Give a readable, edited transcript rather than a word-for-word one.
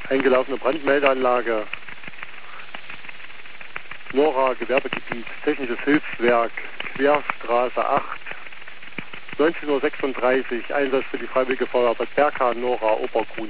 Eingelaufene Brandmeldeanlage. Nora, Gewerbegebiet, Technisches Hilfswerk, Querstraße 8, 19:36 Uhr, Einsatz für die Freiwillige Feuerwehr Bad Berka, Nora, Obergrun.